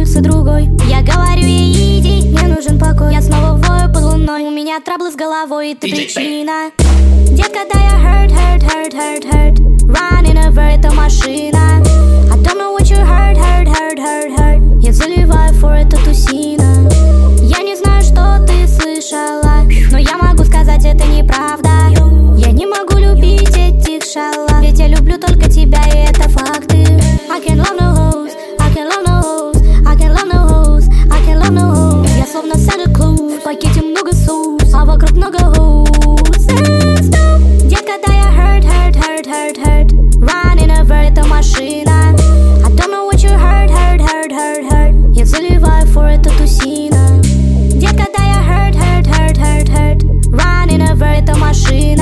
и другой. Я говорю ей иди, мне нужен покой. Я снова вою под луной, у меня траблы с головой, и ты причина. Детка, да я hurt. Running over, это машина. I don't know what you hurt. Я заливаю for это тусина. Я не знаю, что ты слышала, но я могу сказать, это неправда. Я не могу любить этих шалав, ведь я люблю только тебя, и это факты. I can't love no hoes, I can't love no hoes, I can't love no hoes, I can't love no hoes. Я словно Santa Claus, в пакете много соус, а вокруг много hoes. Детка, да я hurt. Running over, это машина. I don't know what you hurt. Я заливаю for это тусина. Детка, да я hurt. Running over, это машина.